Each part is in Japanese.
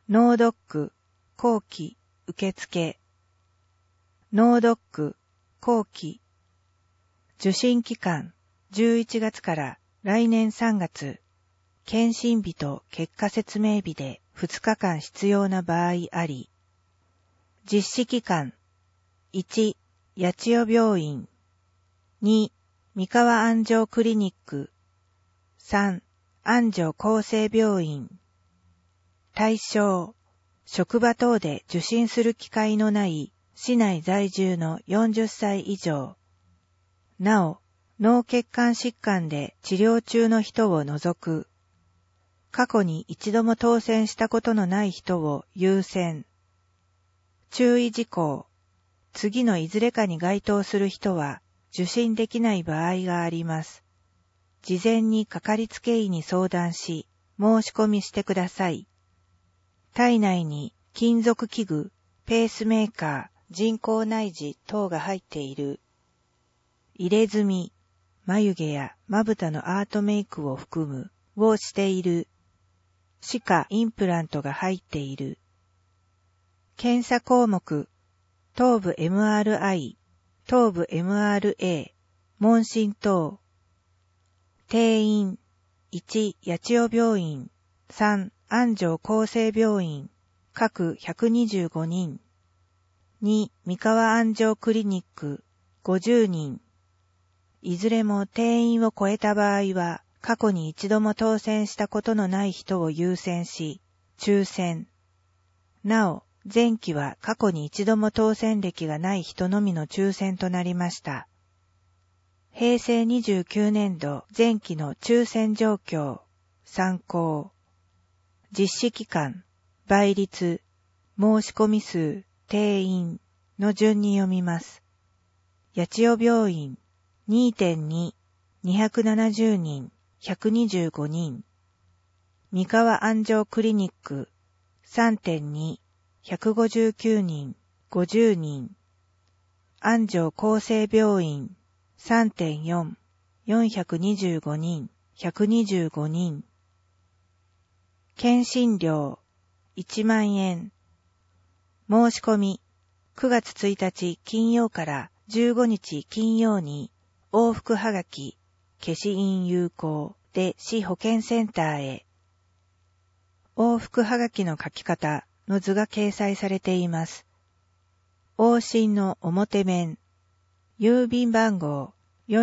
脳ドック後期受付。脳ドック後期。受診期間11月から来年3月。検診日と結果説明日で2日間必要な場合あり。実施期間1、八千代病院。2、三河安城クリニック。3、安城厚生病院。対象、職場等で受診する機会のない市内在住の40歳以上。なお、脳血管疾患で治療中の人を除く。過去に一度も当選したことのない人を優先。注意事項。次のいずれかに該当する人は受診できない場合があります。事前にかかりつけ医に相談し、申し込みしてください。体内に金属器具、ペースメーカー、人工内耳等が入っている。入れ墨、眉毛やまぶたのアートメイクを含む、をしている。歯科インプラントが入っている。検査項目、頭部 MRI、頭部 MRA、問診等。定員、1、八千代病院、3、安城厚生病院、各125人。2、三河安城クリニック、50人。いずれも定員を超えた場合は、過去に一度も当選したことのない人を優先し、抽選。なお、前期は過去に一度も当選歴がない人のみの抽選となりました。平成29年度前期の抽選状況、参考。実施期間、倍率、申し込み数、定員の順に読みます。八千代病院 2.2、270人、125人。三河安城クリニック 3.2、159人、50人。安城厚生病院 3.4、425人、125人。検診料1万円。申し込み9月1日金曜から15日金曜に往復はがき消印有効で市保健センターへ。往復はがきの書き方の図が掲載されています。往診の表面、郵便番号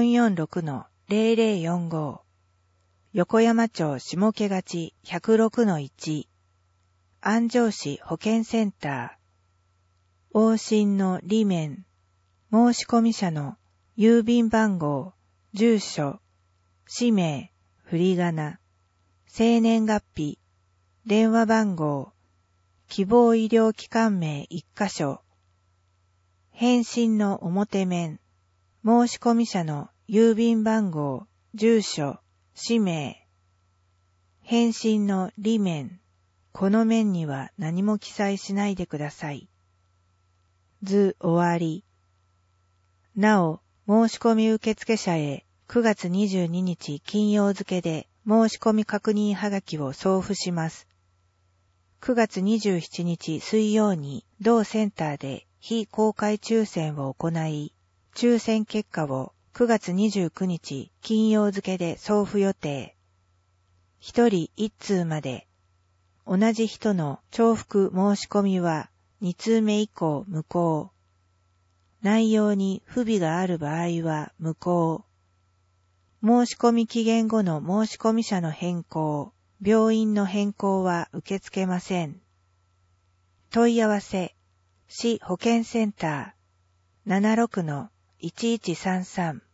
446-0045、横山町下毛勝 106-1、安城市保健センター、往診の裏面、申込者の郵便番号、住所、氏名、振り仮名、生年月日、電話番号、希望医療機関名1カ所、返信の表面、申込者の郵便番号、住所、氏名、返信の裏面、この面には何も記載しないでください。図終わり。なお、申込受付者へ9月22日金曜付で申し込み確認はがきを送付します。9月27日水曜に同センターで非公開抽選を行い、抽選結果を9月29日金曜付で送付予定。1人1通まで。同じ人の重複申し込みは2通目以降無効。内容に不備がある場合は無効。申し込み期限後の申込者の変更、病院の変更は受け付けません。問い合わせ、市保健センター 76-1133